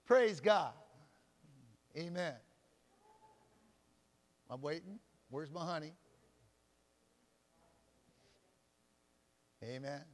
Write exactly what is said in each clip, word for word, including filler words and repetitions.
Praise God. Amen. I'm waiting. Where's my honey? Amen.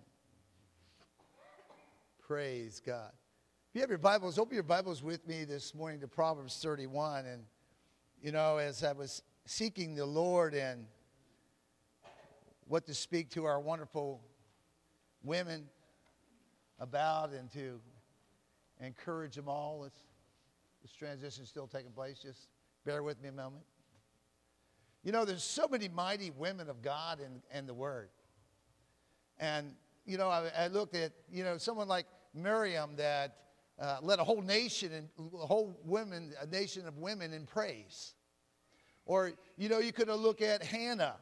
Praise God. If you have your Bibles, open your Bibles with me this morning to Proverbs thirty-one. And, you know, as I was seeking the Lord and what to speak to our wonderful women about and to encourage them all, it's, this transition is still taking place. Just bear with me a moment. You know, there's so many mighty women of God in, in the Word. And, you know, I, I looked at, you know, someone like Miriam that uh, led a whole nation, and a whole women, a nation of women in praise. Or, you know, you could look at Hannah.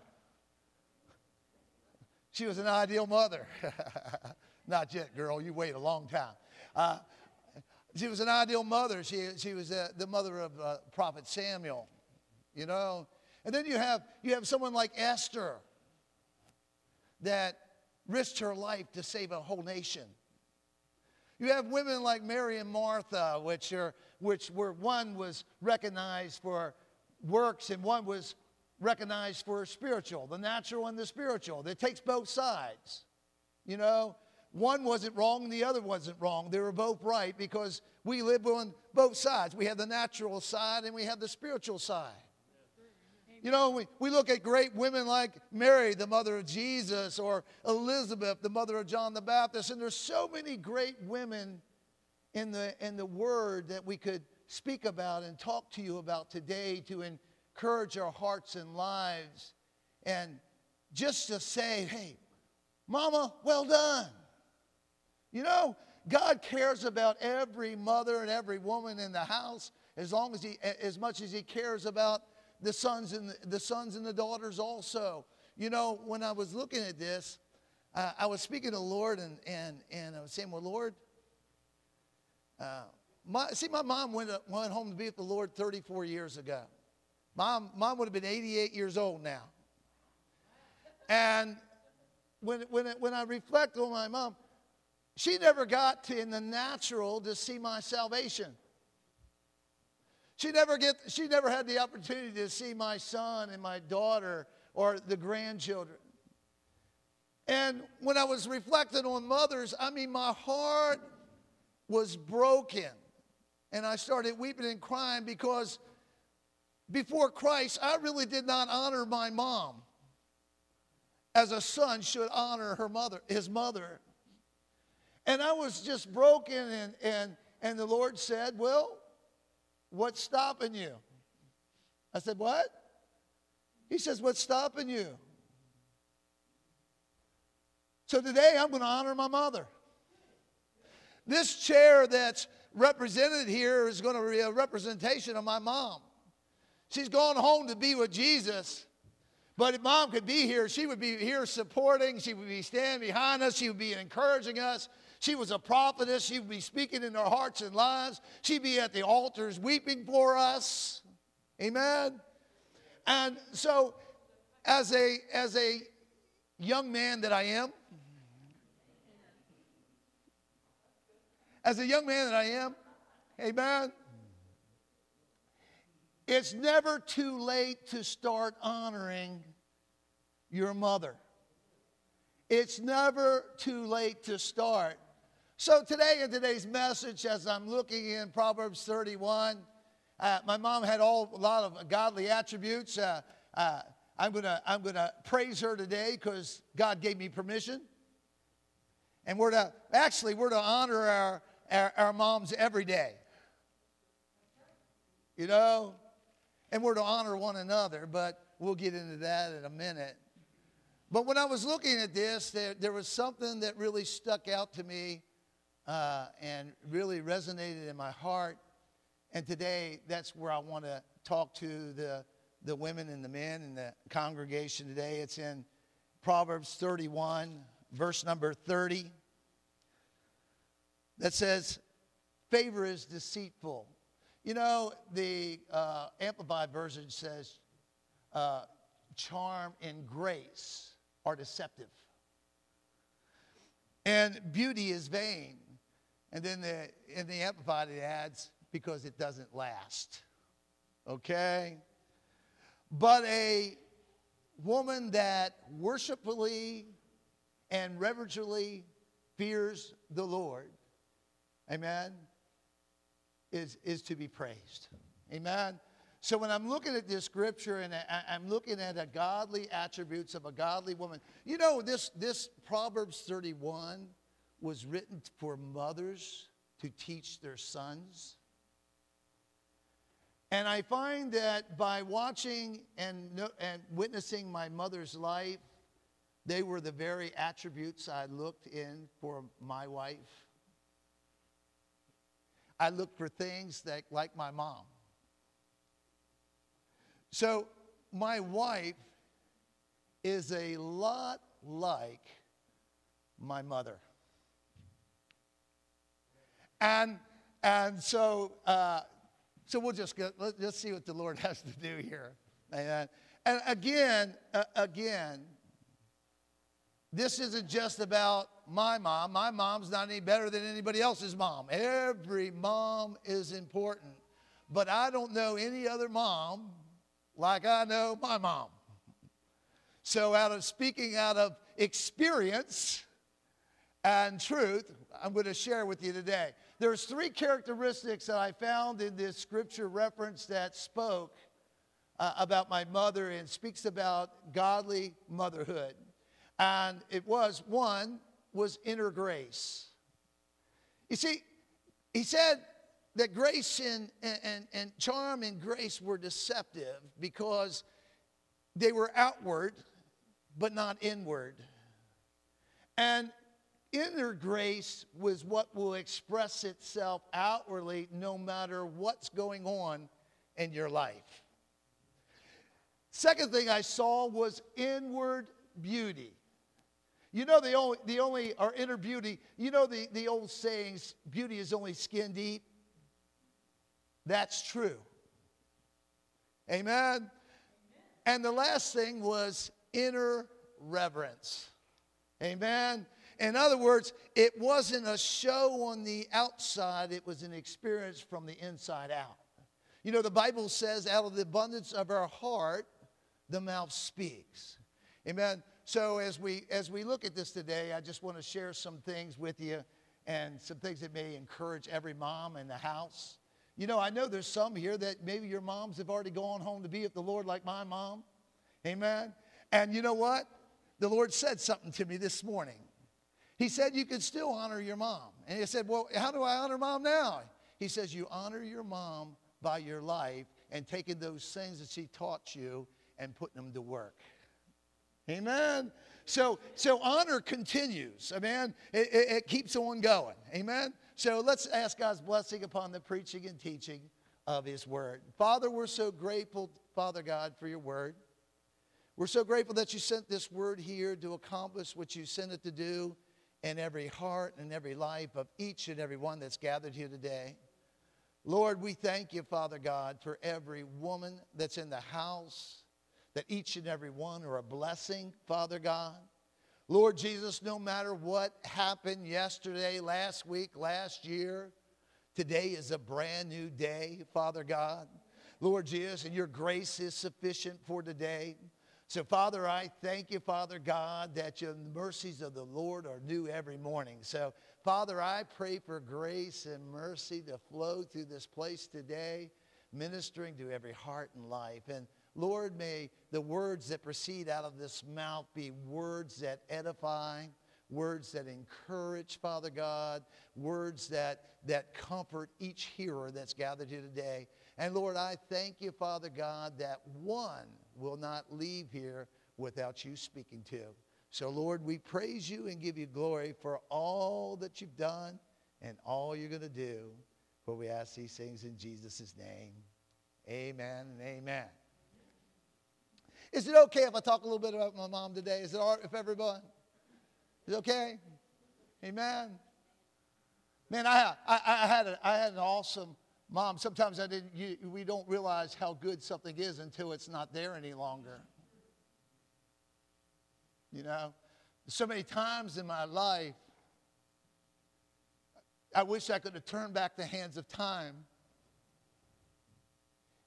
She was an ideal mother. Not yet, girl. You wait a long time. Uh, she was an ideal mother. She, she was uh, the mother of uh, Prophet Samuel, you know. And then you have, you have someone like Esther that risked her life to save a whole nation. You have women like Mary and Martha, which are which were one was recognized for works and one was recognized for spiritual, the natural and the spiritual. It takes both sides. You know, one wasn't wrong and the other wasn't wrong. They were both right because we live on both sides. We have the natural side and we have the spiritual side. You know, we, we look at great women like Mary, the mother of Jesus, or Elizabeth, the mother of John the Baptist. And there's so many great women in the, in the Word that we could speak about and talk to you about today to encourage our hearts and lives. And just to say, hey, Mama, well done. You know, God cares about every mother and every woman in the house as long as he, as much as he cares about the sons and the, the sons and the daughters also. You know, when I was looking at this, uh, I was speaking to the Lord and, and, and I was saying, well, Lord, uh, my, see, my mom went, went home to be with the Lord thirty-four years ago. Mom, mom would have been eighty-eight years old now. And when, when, when I reflect on my mom, she never got to, in the natural, to see my salvation. She never get. She never had the opportunity to see my son and my daughter or the grandchildren. And when I was reflecting on mothers, I mean, my heart was broken. And I started weeping and crying because before Christ, I really did not honor my mom as a son should honor her mother, his mother. And I was just broken, and, and, and the Lord said, well, what's stopping you? I said, what? He says, what's stopping you? So today I'm going to honor my mother. This chair that's represented here is going to be a representation of my mom. She's gone home to be with Jesus. But if Mom could be here, she would be here supporting. She would be standing behind us. She would be encouraging us. She was a prophetess. She would be speaking in our hearts and lives. She'd be at the altars weeping for us. Amen. And so as a, as a young man that I am, as a young man that I am, amen, it's never too late to start honoring your mother. It's never too late to start. So today in today's message, as I'm looking in Proverbs thirty-one, uh, my mom had all, a lot of godly attributes. Uh, uh, I'm gonna I'm gonna praise her today because God gave me permission. And we're to actually we're to honor our, our our moms every day. You know, and we're to honor one another. But we'll get into that in a minute. But when I was looking at this, there, there was something that really stuck out to me. Uh, and really resonated in my heart. And today, that's where I want to talk to the, the women and the men in the congregation today. It's in Proverbs thirty-one, verse number thirty. That says, favor is deceitful. You know, the uh, Amplified Version says, uh, charm and grace are deceptive. And beauty is vain. And then the, in the Amplified it adds, because it doesn't last. Okay? But a woman that worshipfully and reverentially fears the Lord, amen, is, is to be praised. Amen? So when I'm looking at this scripture and I, I'm looking at the godly attributes of a godly woman, you know, this, this Proverbs thirty-one was written for mothers to teach their sons. And I find that by watching and, and witnessing my mother's life, they were the very attributes I looked in for my wife. I looked for things that, like my mom. So my wife is a lot like my mother. And, and so... Uh, So we'll just go, let's just see what the Lord has to do here. Amen. And again, uh, again, this isn't just about my mom. My mom's not any better than anybody else's mom. Every mom is important. But I don't know any other mom like I know my mom. So out of speaking out of experience and truth, I'm going to share with you today. There's three characteristics that I found in this scripture reference that spoke uh, about my mother and speaks about godly motherhood. And it was, one, was inner grace. You see, he said that grace and, and, and charm and grace were deceptive because they were outward but not inward. And inner grace was what will express itself outwardly no matter what's going on in your life. Second thing I saw was inward beauty. You know the only, the only or inner beauty, you know the, the old sayings, beauty is only skin deep? That's true. Amen? Amen? And the last thing was inner reverence. Amen? In other words, it wasn't a show on the outside, it was an experience from the inside out. You know, the Bible says, out of the abundance of our heart, the mouth speaks. Amen. So as we as we look at this today, I just want to share some things with you and some things that may encourage every mom in the house. You know, I know there's some here that maybe your moms have already gone home to be with the Lord like my mom. Amen. And you know what? The Lord said something to me this morning. He said you can still honor your mom. And he said, well, how do I honor mom now? He says you honor your mom by your life and taking those things that she taught you and putting them to work. Amen? So, so honor continues. Amen? It, it, it keeps on going. Amen? So let's ask God's blessing upon the preaching and teaching of his word. Father, we're so grateful, Father God, for your word. We're so grateful that you sent this word here to accomplish what you sent it to do in every heart and every life of each and every one that's gathered here today. Lord, we thank you, Father God, for every woman that's in the house, that each and every one are a blessing, Father God. Lord Jesus, no matter what happened yesterday, last week, last year, today is a brand new day, Father God. Lord Jesus, and your grace is sufficient for today. So, Father, I thank you, Father God, that your mercies of the Lord are new every morning. So, Father, I pray for grace and mercy to flow through this place today, ministering to every heart and life. And, Lord, may the words that proceed out of this mouth be words that edify, words that encourage, Father God, words that, that comfort each hearer that's gathered here today. And, Lord, I thank you, Father God, that one will not leave here without you speaking to. So, Lord, we praise you and give you glory for all that you've done and all you're going to do. For we ask these things in Jesus' name. Amen and amen. Is it okay if I talk a little bit about my mom today? Is it all right if everyone? Is it okay? Amen. Man, I, I, I, had, a, I had an awesome mom. Sometimes I didn't. You, we don't realize how good something is until it's not there any longer. You know, so many times in my life, I wish I could have turned back the hands of time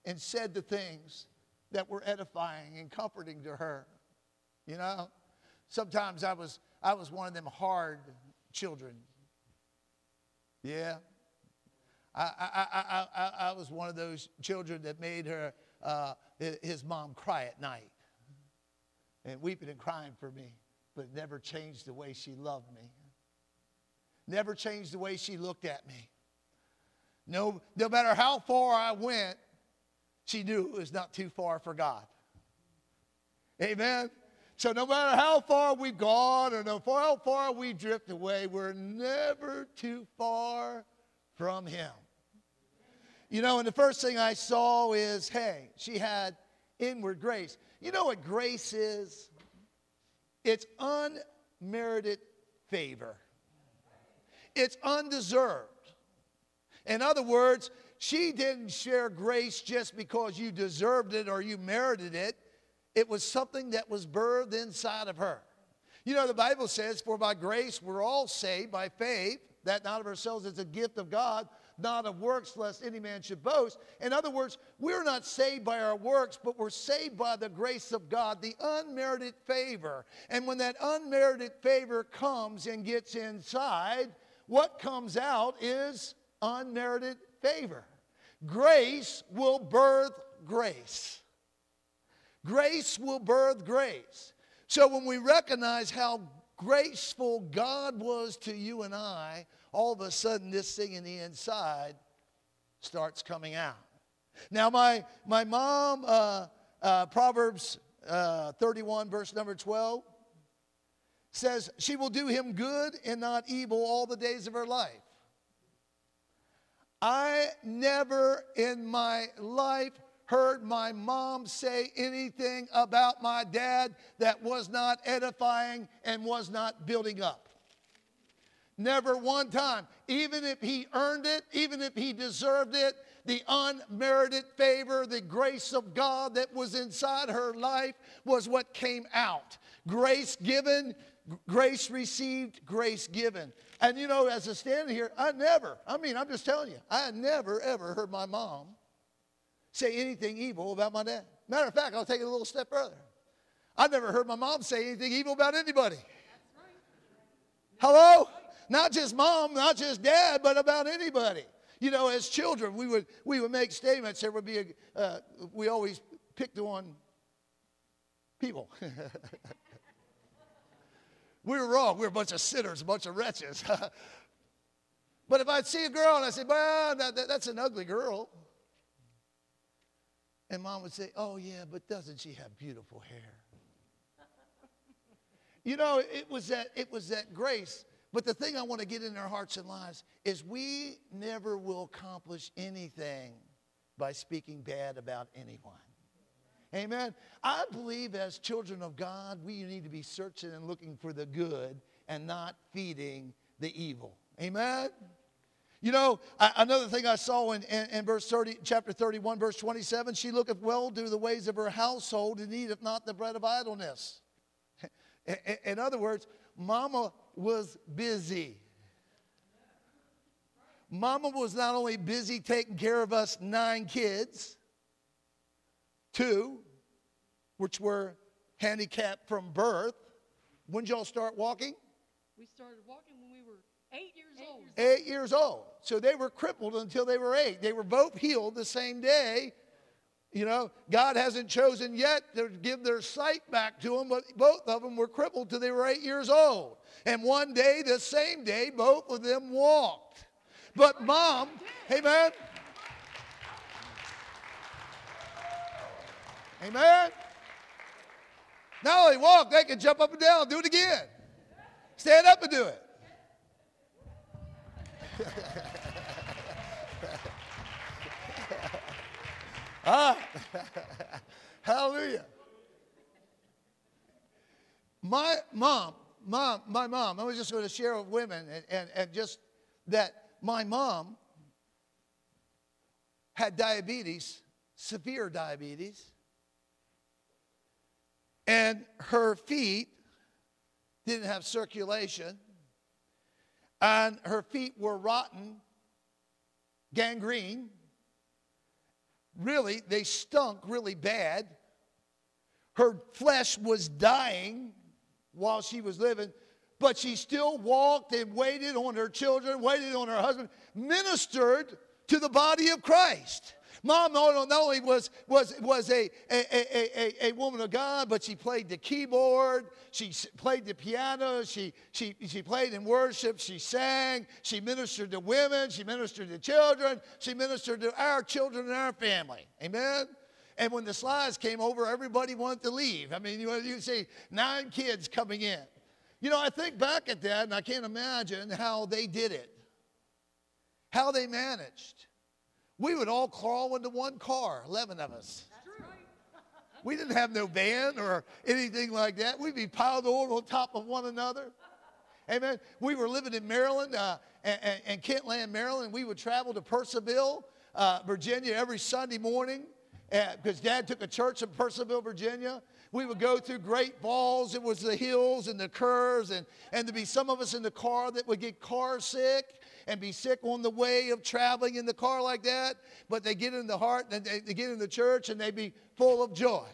and said the things that were edifying and comforting to her. You know, sometimes I was I was one of them hard children. Yeah. I, I, I, I, I was one of those children that made her, uh, his mom cry at night. And weeping and crying for me. But it never changed the way she loved me. Never changed the way she looked at me. No, no matter how far I went, she knew it was not too far for God. Amen? So no matter how far we've gone or no matter how far we drift away, we're never too far from Him. You know, and the first thing I saw is, hey, she had inward grace. You know what grace is? It's unmerited favor. It's undeserved. In other words, she didn't share grace just because you deserved it or you merited it. It was something that was birthed inside of her. You know, the Bible says, for by grace we're all saved by faith, that not of ourselves is a gift of God, not of works, lest any man should boast. In other words, we're not saved by our works, but we're saved by the grace of God, the unmerited favor. And when that unmerited favor comes and gets inside, what comes out is unmerited favor. Grace will birth grace. Grace will birth grace. So when we recognize how graceful God was to you and I, all of a sudden this thing in the inside starts coming out. Now my, my mom, uh, uh, Proverbs uh, thirty-one, verse number twelve, says she will do him good and not evil all the days of her life. I never in my life heard my mom say anything about my dad that was not edifying and was not building up. Never one time. Even if he earned it, even if he deserved it, the unmerited favor, the grace of God that was inside her life was what came out. Grace given, grace received, grace given. And you know, as I stand here, I never, I mean, I'm just telling you, I never ever heard my mom say anything evil about my dad. Matter of fact, I'll take it a little step further. I've never heard my mom say anything evil about anybody. Hello? Not just mom, not just dad, but about anybody. You know, as children, we would we would make statements. There would be a, uh, we always picked on people. We were wrong. We were a bunch of sinners, a bunch of wretches. But if I'd see a girl and I say, well, that, that, that's an ugly girl. And mom would say, oh, yeah, but doesn't she have beautiful hair? You know, it was that it was that grace. But the thing I want to get in our hearts and lives is we never will accomplish anything by speaking bad about anyone. Amen. I believe as children of God, we need to be searching and looking for the good and not feeding the evil. Amen. You know, I, another thing I saw in, in, in verse thirty, chapter thirty-one, verse twenty-seven, she looketh well to the ways of her household and eateth not the bread of idleness. In, in other words, mama was busy. Mama was not only busy taking care of us nine kids, two, which were handicapped from birth. When did y'all start walking? We started walking when we were eight years eight old. Years eight years old. So they were crippled until they were eight. They were both healed the same day. You know, God hasn't chosen yet to give their sight back to them, but both of them were crippled till they were eight years old. And one day, the same day, both of them walked. But mom, amen? Amen? Not only walk, they can jump up and down, do it again. Stand up and do it. Ah, hallelujah. My mom, mom, my mom, I was just going to share with women and, and, and just that my mom had diabetes, severe diabetes, and her feet didn't have circulation, and her feet were rotten, gangrene. really, they stunk really bad. Her flesh was dying while she was living, but she still walked and waited on her children, waited on her husband, ministered to the body of Christ. Mom not only was, was, was a, a, a, a, a woman of God, but she played the keyboard, she played the piano, she, she, she played in worship, she sang, she ministered to women, she ministered to children, she ministered to our children and our family. Amen? And when the slides came over, everybody wanted to leave. I mean, you, you see nine kids coming in. You know, I think back at that, and I can't imagine how they did it, how they managed. We would all crawl into one car, eleven of us. We didn't have no van or anything like that. We'd be piled on on top of one another. Amen. We were living in Maryland, uh, and, and, and Kentland, Maryland. We would travel to Purcellville, uh, Virginia every Sunday morning because uh, Dad took a church in Purcellville, Virginia. We would go through Great Falls. It was the hills and the curves, and, and there'd be some of us in the car that would get car sick and be sick on the way of traveling in the car like that. But they get in the heart, and they, they get in the church, and they'd be full of joy.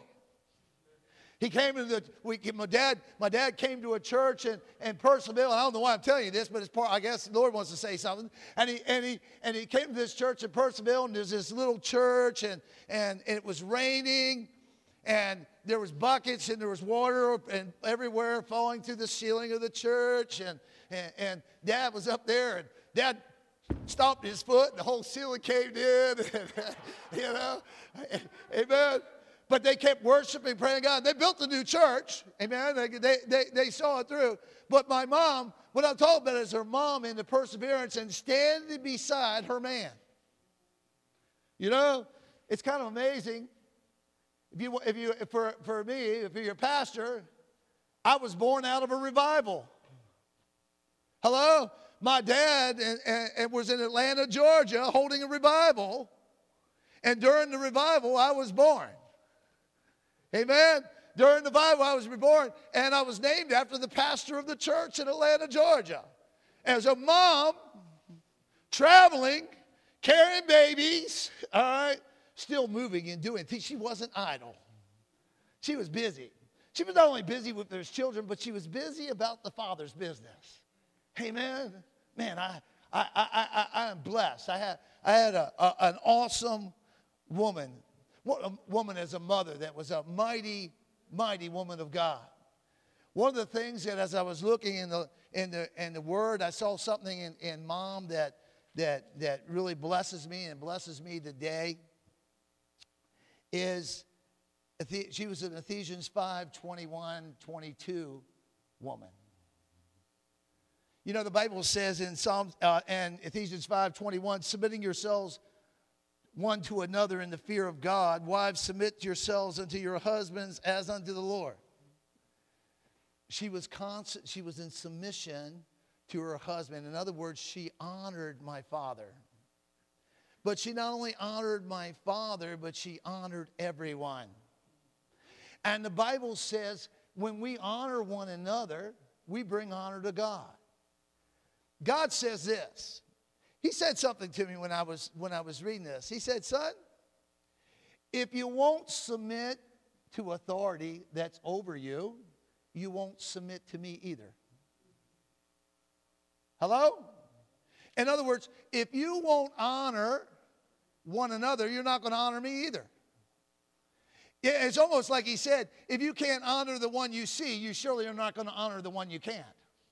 He came into the, we, my dad, my dad came to a church in, in Purcellville. I don't know why I'm telling you this, but it's part, I guess the Lord wants to say something. And he, and he, and he came to this church in Purcellville, and there's this little church, and, and, and it was raining, and there was buckets, and there was water and everywhere falling through the ceiling of the church. And, and, and Dad was up there, and Dad stomped his foot, and the whole ceiling caved in, and, you know, amen. But they kept worshiping, praying God. They built a new church, amen. They, they, they, they saw it through. But my mom, what I'm talking about is her mom in the perseverance and standing beside her man. You know, it's kind of amazing. If you, if you, for, for me, if you're a pastor, I was born out of a revival. Hello? My dad and, and, and was in Atlanta, Georgia, holding a revival. And during the revival, I was born. Amen? During the revival, I was reborn. And I was named after the pastor of the church in Atlanta, Georgia. As a mom, traveling, carrying babies, all right, still moving and doing things. She wasn't idle. She was busy. She was not only busy with her children, but she was busy about the Father's business. Amen? Man, I, I, I, I, I am blessed. I had, I had a, a, an awesome woman, a woman as a mother that was a mighty, mighty woman of God. One of the things that as I was looking in the in the in the Word, I saw something in, in Mom that that that really blesses me and blesses me today. Is she was an Ephesians five, twenty-one, twenty-two woman. You know, the Bible says in Psalms uh, and Ephesians five, twenty-one, submitting yourselves one to another in the fear of God. Wives, submit yourselves unto your husbands as unto the Lord. She was constant, she was in submission to her husband. In other words, she honored my father. But she not only honored my father, but she honored everyone. And the Bible says when we honor one another, we bring honor to God. God says this. He said something to me when I was when I was reading this. He said, son, if you won't submit to authority that's over you, you won't submit to me either. Hello? In other words, if you won't honor one another, you're not going to honor me either. It's almost like he said, if you can't honor the one you see, you surely are not going to honor the one you can't.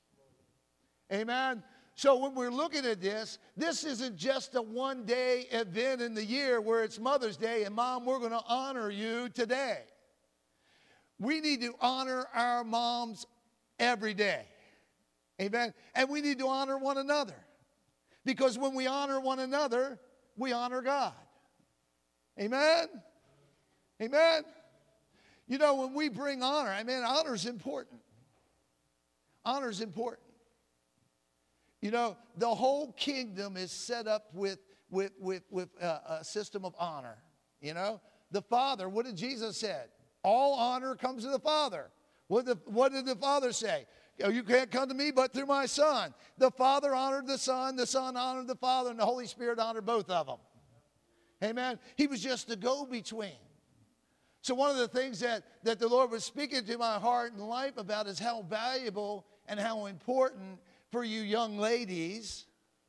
Amen? So when we're looking at this, this isn't just a one-day event in the year where it's Mother's Day and, Mom, we're going to honor you today. We need to honor our moms every day. Amen? And we need to honor one another. Because when we honor one another, we honor God. Amen? Amen? You know, when we bring honor, I mean, honor is important. Honor is important. You know, the whole kingdom is set up with, with, with, with a, a system of honor. You know, the Father, what did Jesus say? All honor comes to the Father. What did the, what did the Father say? You can't come to me but through my Son. The Father honored the Son, the Son honored the Father, and the Holy Spirit honored both of them. Amen. He was just a go-between. So one of the things that, that the Lord was speaking to my heart and life about is how valuable and how important for you young ladies,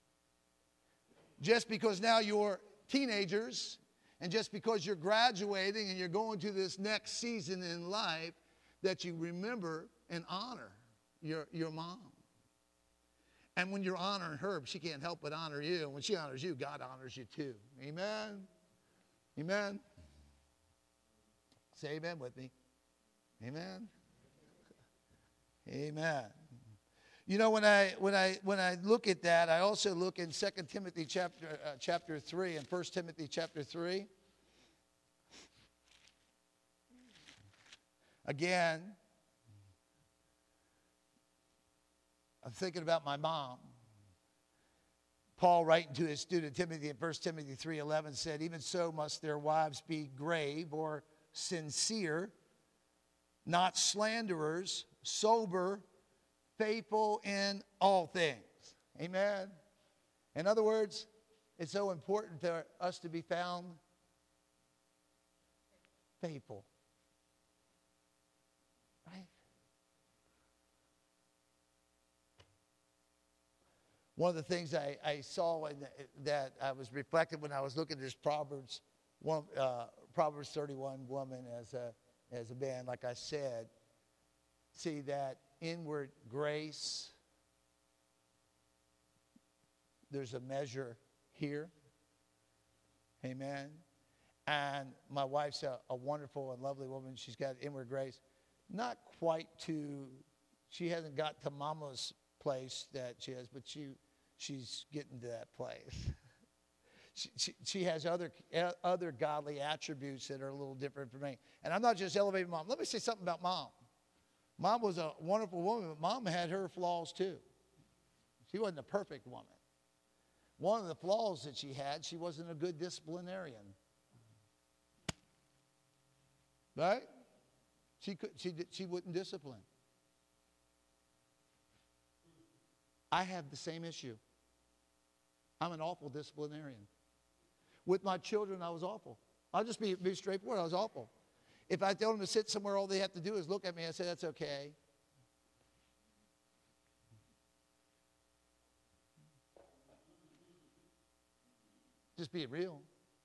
just because now you're teenagers and just because you're graduating and you're going to this next season in life, that you remember and honor your, your mom. And when you're honoring her, she can't help but honor you. And when she honors you, God honors you too. Amen? Amen? Say amen with me. Amen? Amen. You know, when I when I when I look at that, I also look in Second Timothy chapter uh, chapter three and First Timothy chapter three. Again, I'm thinking about my mom. Paul, writing to his student Timothy in First Timothy three eleven, said, "Even so must their wives be grave or sincere, not slanderers, sober, faithful in all things." Amen. In other words, it's so important for us to be found faithful. Right? One of the things I, I saw in the, that I was reflecting when I was looking at this Proverbs one, uh, Proverbs thirty-one woman as a as a man, like I said, see that inward grace, there's a measure here. Amen. And my wife's a, a wonderful and lovely woman. She's got inward grace. Not quite to, she hasn't got to mama's place that she has, but she she's getting to that place. she, she, she has other, uh, other godly attributes that are a little different from me. And I'm not just elevating mom. Let me say something about mom. Mom was a wonderful woman, but mom had her flaws too. She wasn't a perfect woman. One of the flaws that she had, she wasn't a good disciplinarian. Right? She could, she, she wouldn't discipline. I have the same issue. I'm an awful disciplinarian. With my children, I was awful. I'll just be, be straightforward. I was awful. If I tell them to sit somewhere, all they have to do is look at me. I say, that's okay. Just being real.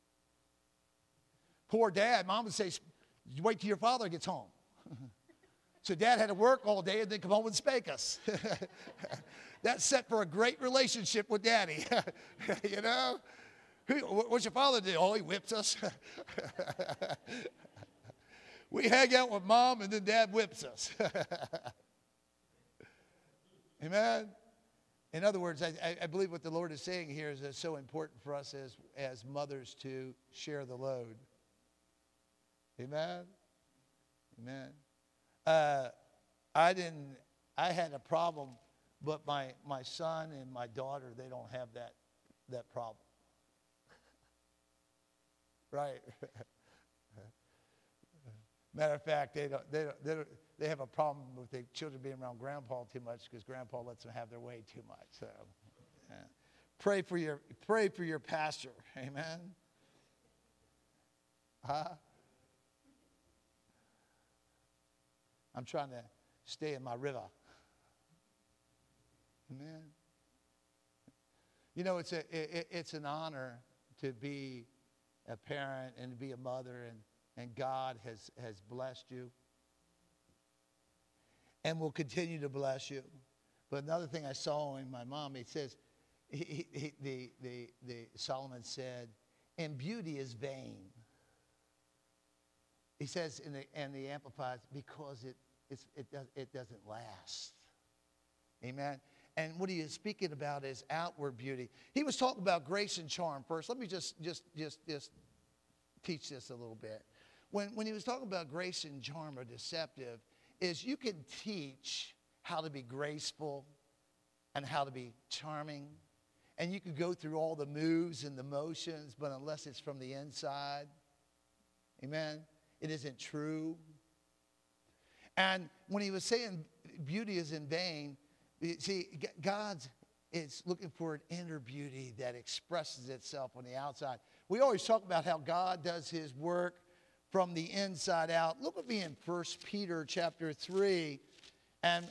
Poor dad, mom would say, wait till your father gets home. So dad had to work all day and then come home and spank us. That's set for a great relationship with daddy. You know? What's your father do? Oh, he whips us. We hang out with mom and then dad whips us. Amen? In other words, I, I believe what the Lord is saying here is that it's so important for us as, as mothers to share the load. Amen? Amen. Uh, I didn't, I had a problem, but my, my son and my daughter, they don't have that, that problem. Right? Matter of fact, they don't, they don't, they don't, they have a problem with the children being around grandpa too much because grandpa lets them have their way too much. So, yeah. Pray for your, pray for your pastor. Amen. Huh? I'm trying to stay in my river. Amen. You know, it's a it, it's an honor to be a parent and to be a mother, and, and God has, has blessed you and will continue to bless you. But another thing I saw in my mom, it says, he, he, the, the, the Solomon said, and beauty is vain. He says in the, and the Amplified, because it it's, it, does, it doesn't last. Amen. And what he is speaking about is outward beauty. He was talking about grace and charm first. Let me just just just just teach this a little bit. When when he was talking about grace and charm or deceptive, is you can teach how to be graceful and how to be charming. And you can go through all the moves and the motions, but unless it's from the inside, amen, it isn't true. And when he was saying beauty is in vain, see, God is looking for an inner beauty that expresses itself on the outside. We always talk about how God does his work from the inside out. Look with me in First Peter chapter three. And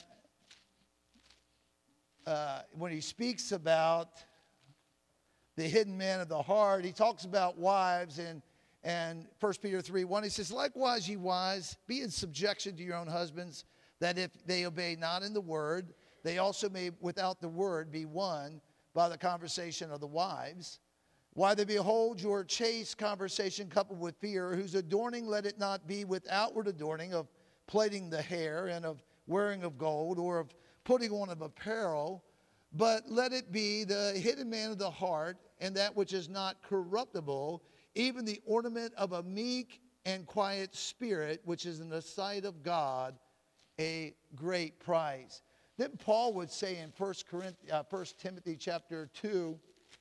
uh, when he speaks about the hidden man of the heart, he talks about wives in and First Peter three one. He says, likewise, ye wives, be in subjection to your own husbands, that if they obey not in the word, they also may without the word be won by the conversation of the wives. Why they behold your chaste conversation coupled with fear, whose adorning let it not be with outward adorning of plaiting the hair and of wearing of gold or of putting on of apparel, but let it be the hidden man of the heart, and that which is not corruptible, even the ornament of a meek and quiet spirit, which is in the sight of God a great prize. Then Paul would say in First Timothy chapter two,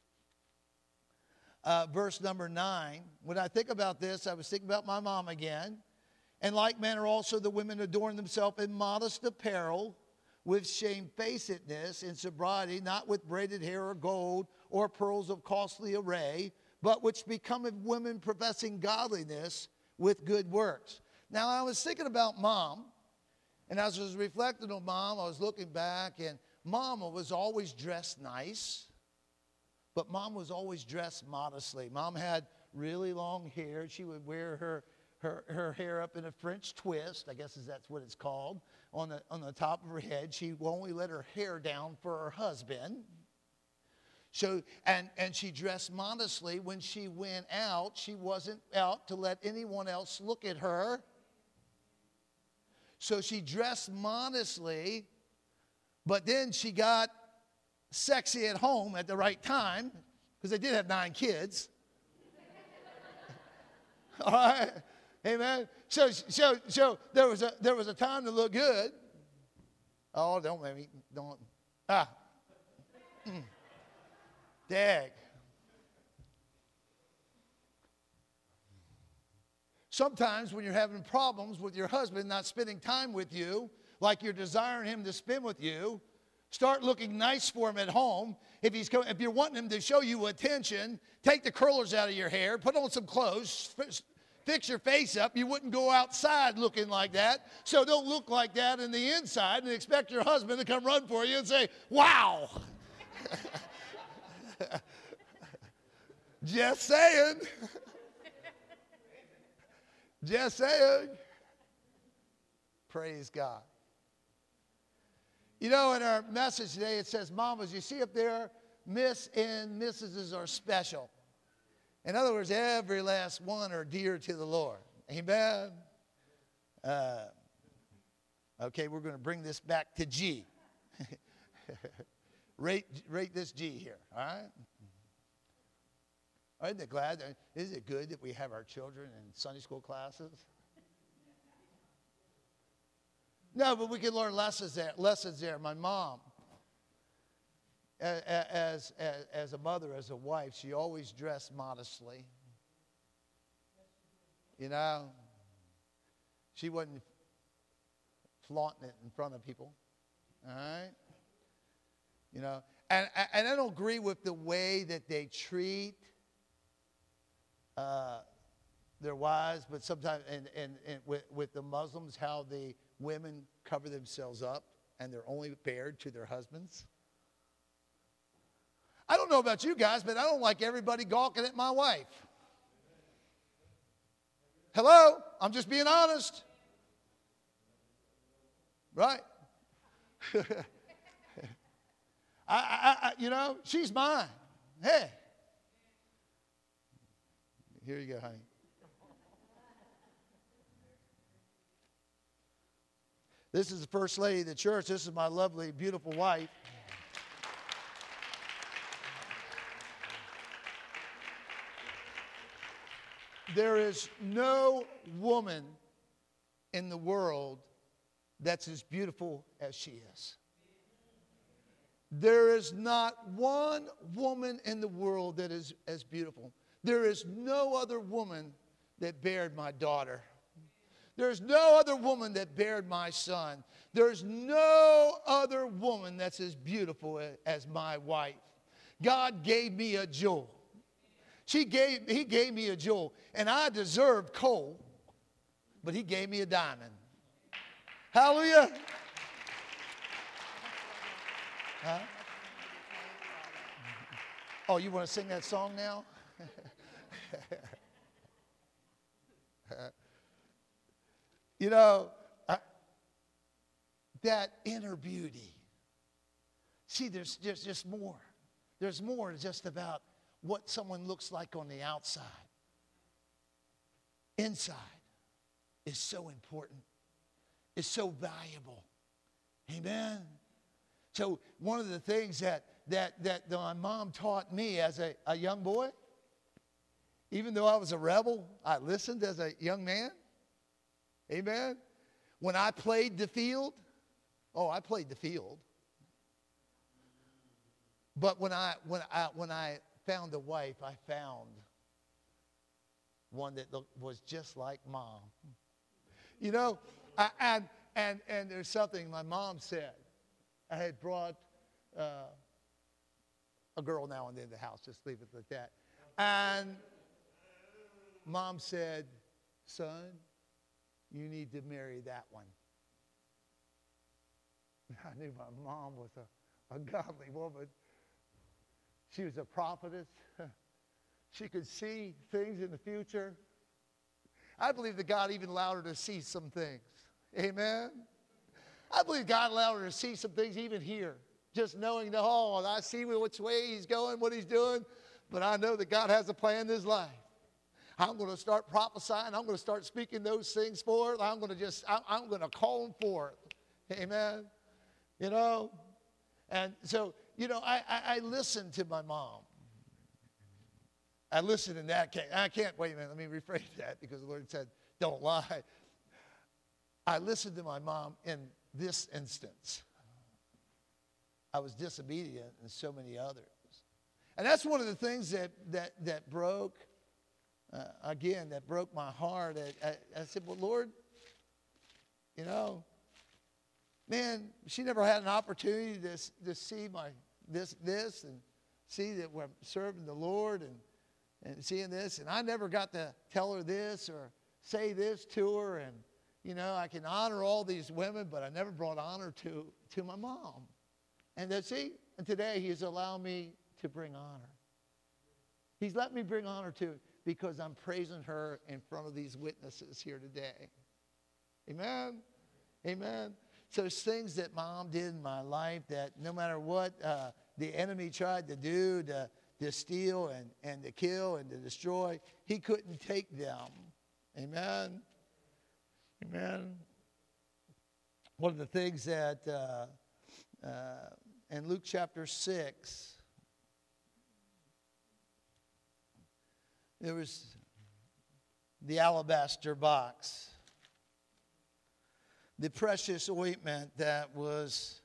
uh, verse number nine, when I think about this, I was thinking about my mom again. And like manner also the women adorn themselves in modest apparel, with shamefacedness and sobriety, not with braided hair or gold or pearls of costly array, but which becometh women professing godliness with good works. Now, I was thinking about Mom, and as I was reflecting on Mom, I was looking back, and Mama was always dressed nice, but Mom was always dressed modestly. Mom had really long hair. She would wear her, her, her hair up in a French twist, I guess that's what it's called, on the, on the top of her head. She only let her hair down for her husband. So, and, and she dressed modestly. When she went out, she wasn't out to let anyone else look at her. So she dressed modestly, but then she got sexy at home at the right time, because they did have nine kids. All right? Amen? So, so, so there was a there was a time to look good. Oh, don't make me, don't. Ah. Mm. Dag. Sometimes when you're having problems with your husband not spending time with you, like you're desiring him to spend with you, start looking nice for him at home. If he's if you're wanting him to show you attention, take the curlers out of your hair, put on some clothes, fix your face up. You wouldn't go outside looking like that. So don't look like that in the inside and expect your husband to come run for you and say, wow. Just saying. Just saying. Praise God. You know, in our message today, it says, mamas, you see up there, Miss and Missuses are special. In other words, every last one are dear to the Lord. Amen? Uh, okay, we're going to bring this back to G. rate, rate this G here, all right? Isn't it glad? Isn't it good that we have our children in Sunday school classes? No, but we can learn lessons there. Lessons there. My mom, as, as, as a mother, as a wife, she always dressed modestly. You know, she wasn't flaunting it in front of people. All right? You know, and, and I don't agree with the way that they treat uh, their wives, but sometimes, and, and, and with, with the Muslims, how the women cover themselves up and they're only bared to their husbands. I don't know about you guys, but I don't like everybody gawking at my wife. Hello? I'm just being honest. Right? I, I, I, you know, she's mine. Hey. Here you go, honey. This is the first lady of the church. This is my lovely, beautiful wife. There is no woman in the world that's as beautiful as she is. There is not one woman in the world that is as beautiful. There is no other woman that bared my daughter. There's no other woman that bared my son. There's no other woman that's as beautiful as my wife. God gave me a jewel. She gave, he gave me a jewel, and I deserved coal, but he gave me a diamond. Hallelujah. Huh? Oh, you want to sing that song now? You know, uh, that inner beauty. See, there's just, just more. There's more just about what someone looks like on the outside. Inside is so important. It's so valuable. Amen. So one of the things that that that my mom taught me as a, a young boy, even though I was a rebel, I listened as a young man. Amen. When I played the field, oh, I played the field. But when I when I when I found a wife, I found one that looked, was just like mom. You know, I, and and and there's something my mom said. I had brought uh, a girl now and then to the house. Just leave it like that. And mom said, "Son, you need to marry that one." I knew my mom was a, a godly woman. She was a prophetess. She could see things in the future. I believe that God even allowed her to see some things. Amen. I believe God allowed her to see some things even here. Just knowing the oh, I see which way he's going, what he's doing. But I know that God has a plan in his life. I'm going to start prophesying. I'm going to start speaking those things forth. I'm going to just, I'm, I'm going to call them forth. Amen. You know. And so, you know, I, I, I listened to my mom. I listened in that case. I can't, wait a minute, let me rephrase that because the Lord said, don't lie. I listened to my mom in this instance. I was disobedient in so many others. And that's one of the things that that, that broke, uh, again, that broke my heart. I, I, I said, well, Lord, you know, man, she never had an opportunity to, to see my this this and see that we're serving the Lord and and seeing this, and I never got to tell her this or say this to her, and you know, I can honor all these women, but I never brought honor to to my mom. And that, see, and today he's allowed me to bring honor. He's let me bring honor to because I'm praising her in front of these witnesses here today. Amen. Amen. So there's things that mom did in my life that no matter what uh, the enemy tried to do to to steal and, and to kill and to destroy, he couldn't take them. Amen. Amen. One of the things that uh, uh, in Luke chapter six, there was the alabaster box, the precious ointment that was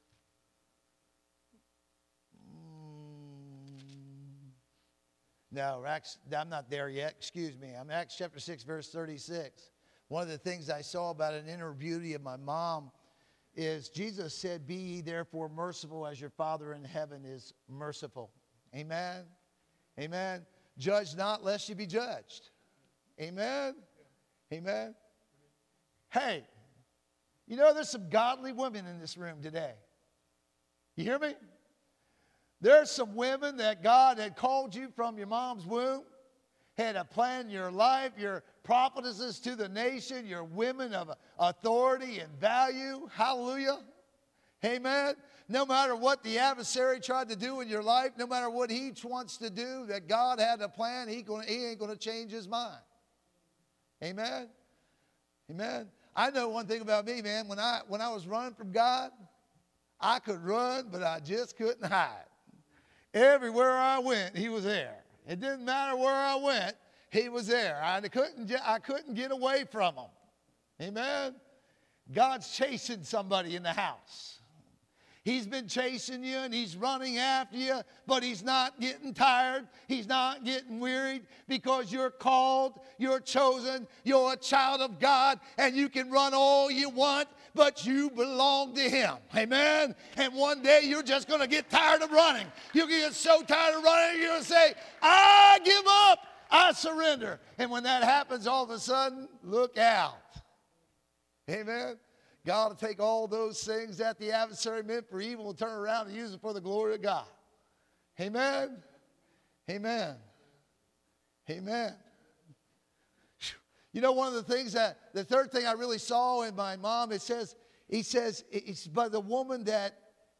No, Acts, I'm not there yet. Excuse me. I'm Acts chapter six, verse thirty-six. One of the things I saw about an inner beauty of my mom is Jesus said, be ye therefore merciful as your Father in heaven is merciful. Amen. Amen. Judge not lest you be judged. Amen. Amen. Hey, you know there's some godly women in this room today. You hear me? There's some women that God had called you from your mom's womb, had a plan in your life. You're prophetesses to the nation. You're women of authority and value. Hallelujah. Amen. No matter what the adversary tried to do in your life, no matter what he wants to do, that God had a plan, he, gonna, he ain't going to change his mind. Amen. Amen. I know one thing about me, man. When I, when I was running from God, I could run, but I just couldn't hide. Everywhere I went, he was there. It didn't matter where I went, he was there. I couldn't, I couldn't get away from him. Amen? God's chasing somebody in the house. He's been chasing you and he's running after you, but he's not getting tired. He's not getting wearied because you're called, you're chosen, you're a child of God, and you can run all you want, but you belong to him. Amen? And one day you're just going to get tired of running. You're going to get so tired of running, you're going to say, I give up. I surrender. And when that happens, all of a sudden, look out. Amen? God will take all those things that the adversary meant for evil and turn around and use it for the glory of God. Amen? Amen. Amen. You know, one of the things that, the third thing I really saw in my mom, it says, he says, it's by the woman that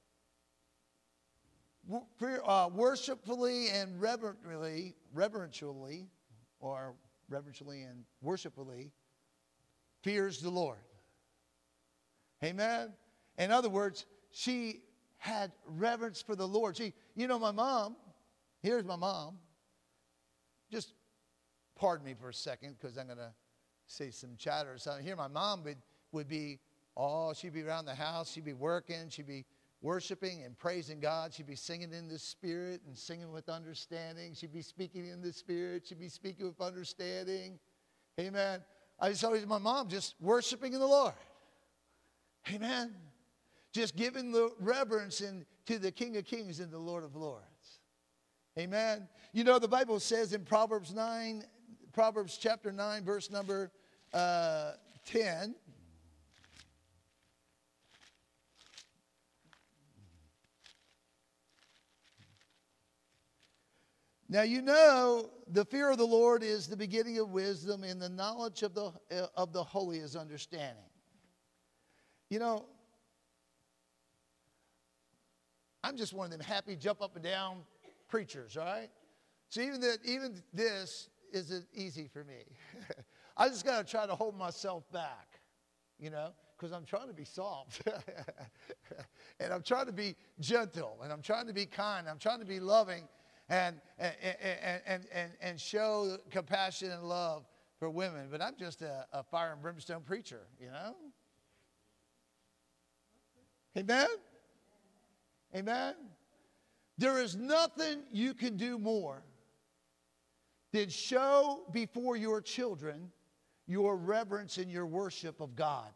uh, worshipfully and reverently, reverentially, or reverentially and worshipfully fears the Lord. Amen? In other words, she had reverence for the Lord. She, you know, my mom, here's my mom. Just pardon me for a second because I'm going to say some chatter or something. Here my mom would, would be, oh, she'd be around the house. She'd be working. She'd be worshiping and praising God. She'd be singing in the Spirit and singing with understanding. She'd be speaking in the Spirit. She'd be speaking with understanding. Amen. I saw my mom just worshiping in the Lord. Amen. Just giving the reverence in, to the King of Kings and the Lord of Lords. Amen. You know, the Bible says in Proverbs nine, Proverbs chapter nine, verse number uh, ten. Now, you know, the fear of the Lord is the beginning of wisdom, and the knowledge of the, of the holy is understanding. You know, I'm just one of them happy, jump up and down preachers, all right? So even, that, even this isn't easy for me. I just got to try to hold myself back, you know, because I'm trying to be soft. And I'm trying to be gentle, and I'm trying to be kind. I'm trying to be loving. And, and, and, and, and show compassion and love for women. But I'm just a, a fire and brimstone preacher, you know? Amen? Amen? There is nothing you can do more than show before your children your reverence and your worship of God.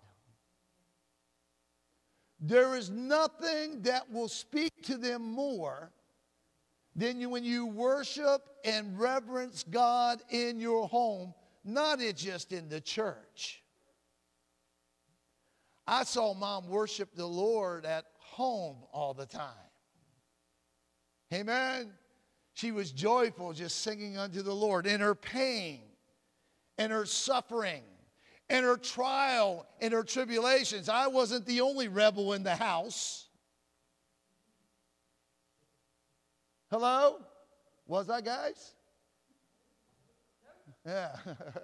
There is nothing that will speak to them more then you, when you worship and reverence God in your home, not it just in the church. I saw Mom worship the Lord at home all the time. Amen. She was joyful just singing unto the Lord in her pain, in her suffering, in her trial, in her tribulations. I wasn't the only rebel in the house. Hello? Was I, guys? Yeah.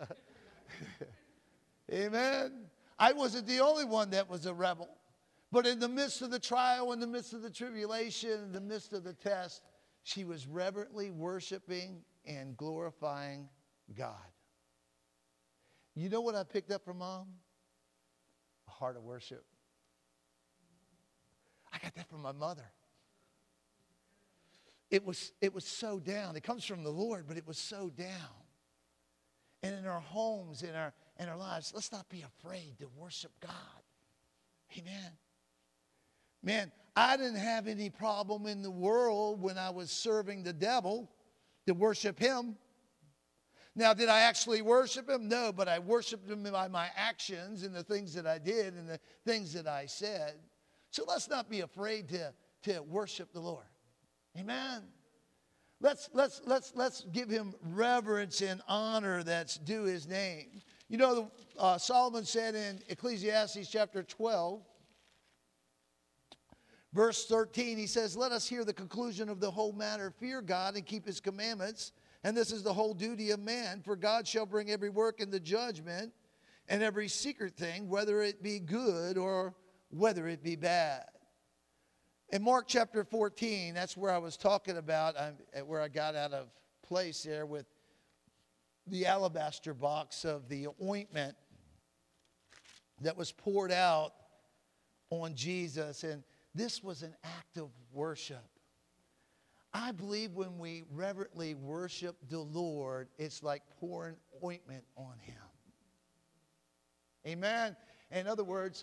Amen. I wasn't the only one that was a rebel. But in the midst of the trial, in the midst of the tribulation, in the midst of the test, she was reverently worshiping and glorifying God. You know what I picked up from Mom? A heart of worship. I got that from my mother. It was, it was so down. It comes from the Lord, but it was so down. And in our homes, in our, in our lives, let's not be afraid to worship God. Amen. Man, I didn't have any problem in the world when I was serving the devil to worship him. Now, did I actually worship him? No, but I worshiped him by my actions and the things that I did and the things that I said. So let's not be afraid to, to worship the Lord. Amen. Let's, let's, let's, let's give him reverence and honor that's due his name. You know, uh, Solomon said in Ecclesiastes chapter twelve, verse thirteen, he says, let us hear the conclusion of the whole matter. Fear God and keep his commandments. And this is the whole duty of man. For God shall bring every work into judgment and every secret thing, whether it be good or whether it be bad. In Mark chapter fourteen, that's where I was talking about, where I got out of place there with the alabaster box of the ointment that was poured out on Jesus. And this was an act of worship. I believe when we reverently worship the Lord, it's like pouring ointment on him. Amen. In other words,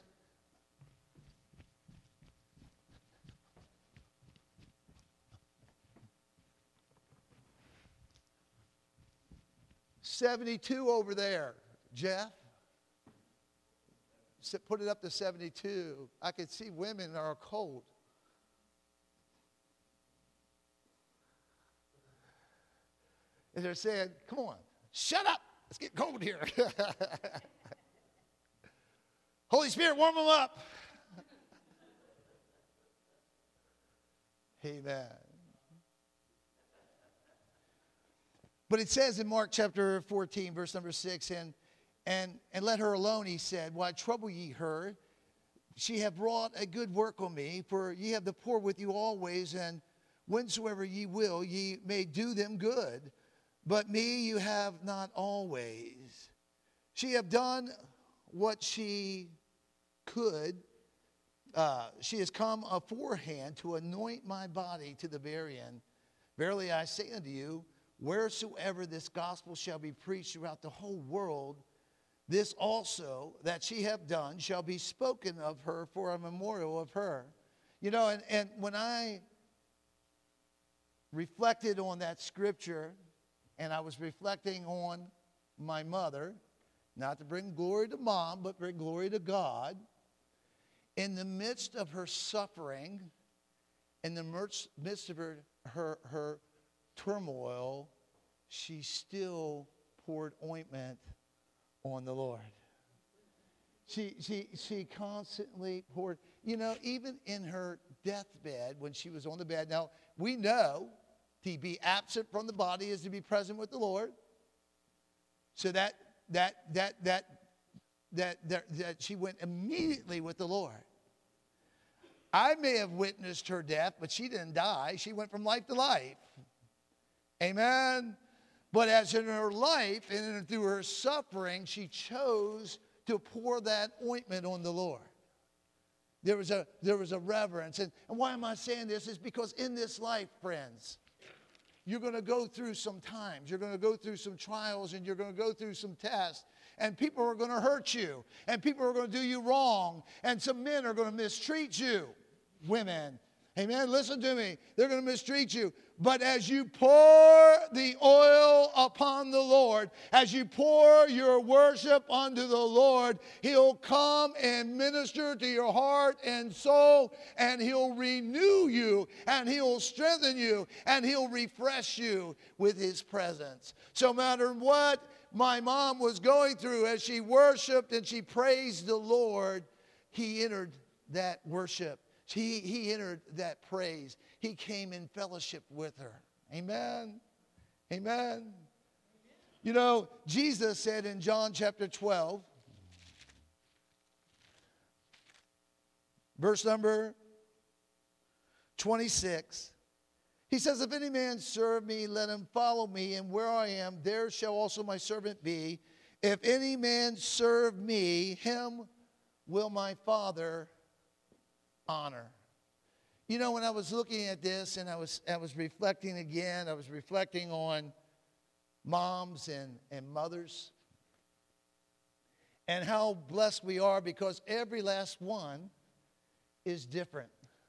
seventy-two over there, Jeff. Put it up to seventy-two. I could see women are cold. And they're saying, come on, shut up. It's getting cold here. Holy Spirit, warm them up. Amen. But it says in Mark chapter fourteen, verse number six, and, and, and let her alone, he said, why trouble ye her? She hath wrought a good work on me, for ye have the poor with you always, and whensoever ye will, ye may do them good. But me you have not always. She have done what she could. Uh, she has come aforehand to anoint my body to the burying. Verily I say unto you, wheresoever this gospel shall be preached throughout the whole world, this also that she hath done shall be spoken of her for a memorial of her. You know, and, and when I reflected on that scripture, and I was reflecting on my mother, not to bring glory to mom, but bring glory to God. In the midst of her suffering, in the midst of her, her, her turmoil, she still poured ointment on the Lord. She, she, she constantly poured, you know, even in her deathbed, when she was on the bed. Now, we know to be absent from the body is to be present with the Lord. So that that that that that that, that she went immediately with the Lord. I may have witnessed her death, but she didn't die. She went from life to life. Amen. But as in her life and through her suffering, she chose to pour that ointment on the Lord. There was a there was a reverence. And, and why am I saying this? Is because in this life, friends, you're going to go through some times. You're going to go through some trials, and you're going to go through some tests. And people are going to hurt you. And people are going to do you wrong. And some men are going to mistreat you. Women. Amen. Listen to me. They're going to mistreat you. But as you pour the oil upon the Lord, as you pour your worship unto the Lord, he'll come and minister to your heart and soul, and he'll renew you, and he'll strengthen you, and he'll refresh you with his presence. So no matter what my mom was going through, as she worshiped and she praised the Lord, he entered that worship. He, he entered that praise. He came in fellowship with her. Amen. Amen. You know, Jesus said in John chapter twelve, verse number twenty-six, he says, if any man serve me, let him follow me, and where I am, there shall also my servant be. If any man serve me, him will my Father honor. You know, when I was looking at this and I was I was reflecting again, I was reflecting on moms and, and mothers and how blessed we are, because every last one is different.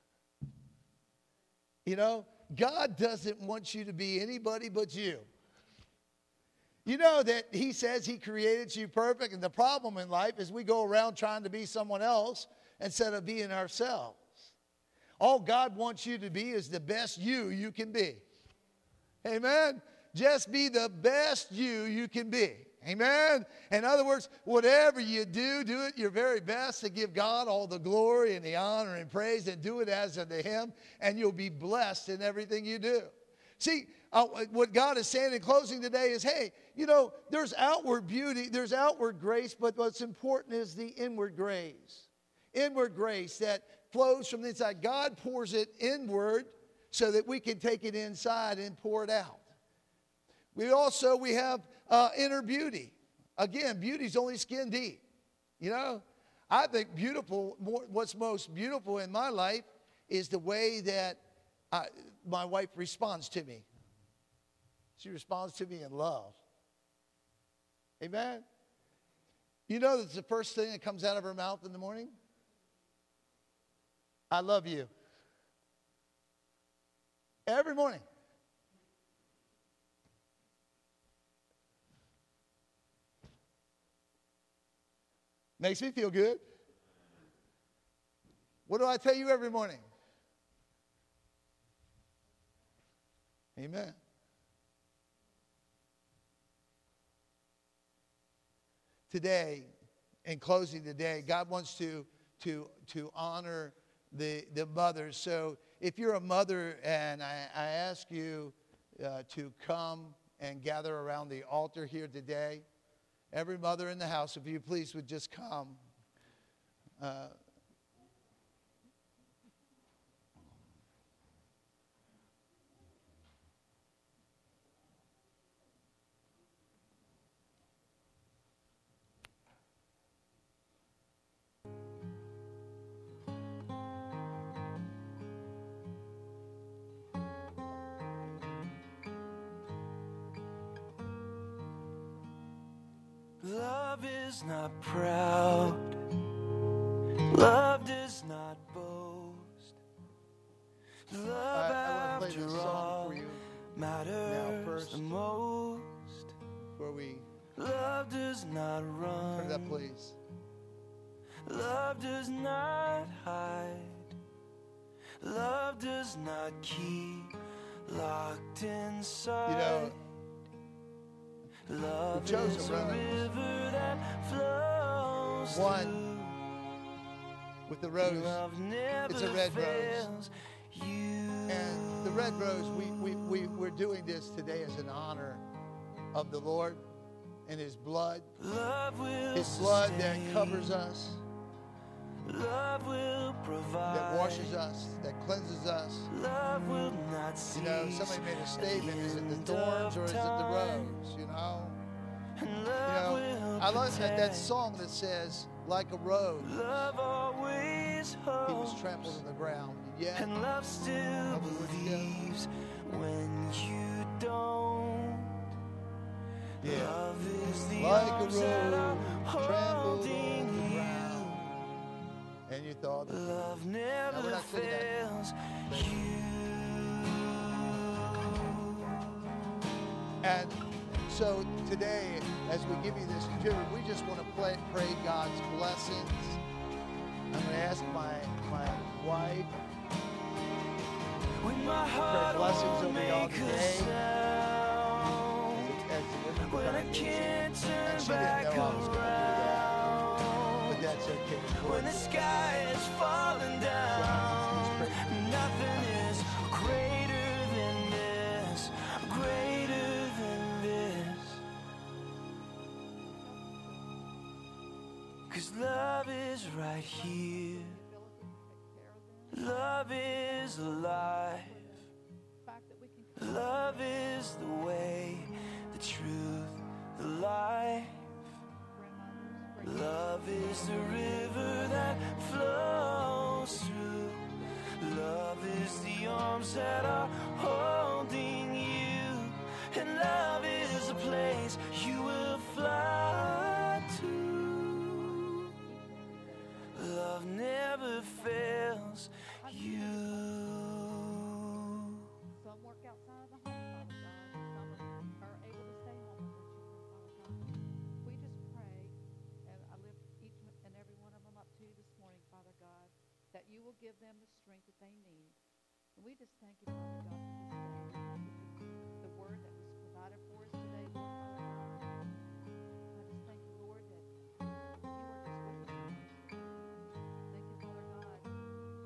You know, God doesn't want you to be anybody but you. You know that he says he created you perfect, and the problem in life is we go around trying to be someone else instead of being ourselves. All God wants you to be is the best you you can be. Amen? Just be the best you you can be. Amen? In other words, whatever you do, do it your very best to give God all the glory and the honor and praise, and do it as unto him, and you'll be blessed in everything you do. See, uh, what God is saying in closing today is, hey, you know, there's outward beauty, there's outward grace, but what's important is the inward grace. Inward grace that flows from the inside. God pours it inward so that we can take it inside and pour it out. We also, we have uh, inner beauty. Again, beauty's only skin deep. You know, I think beautiful, more, what's most beautiful in my life is the way that I, my wife responds to me. She responds to me in love. Amen? You know that's the first thing that comes out of her mouth in the morning? I love you. Every morning. Makes me feel good. What do I tell you every morning? Amen. Today, in closing today, God wants to, to, to honor the, the mothers. So if you're a mother, and I, I ask you uh, to come and gather around the altar here today. Every mother in the house, if you please would just come. Uh, Love is not proud. Love does not boast. Love, I, I want to play after this song all, for you matters first. the most. before we Love does not run. turn it up, please. Love does not hide. Love does not keep locked inside. You know, Love we chose is a a rose. river that flows One through. with the rose. Love never It's a red rose. fails you. And the red rose, we, we, we, we're doing this today as an honor of the Lord and His blood. Love will His blood that sustain. covers us, Love will provide. that washes us, that cleanses us. Love will not cease. You know, somebody made a statement, is it the end thorns of or is it the time. rose? You know? And You love know, will I love that, that protect. song that says, like a rose, Love always He was holds. trampled on the ground. Yet, And love still Love will believes when you don't. yeah, Love is the like a arms that are rose trampled holding on the you. ground. And you thought, Love we're never not singing that. fails you. and so today, as we give you this tribute, we just want to play, pray God's blessings. I'm going to ask my, my wife, When my pray heart blessings won't over y'all make a today. sound. As, as the When I women can't and turn she didn't back know I was going to do that, around. but that's okay. When the sky is falling down, nothing is greater than this, greater than this. 'Cause love is right here. Love is alive. Love is the way, the truth, the life. Love is the river that flows through. Love is the arms that are holding you. And love is a place you will fly to. Love never fails you. Some work outside the home, Father God. Some are able to stay home with their children, Father God. We just pray, and I lift each and every one of them up to you this morning, Father God, that you will give them the strength that they need. And we just thank you, Father God,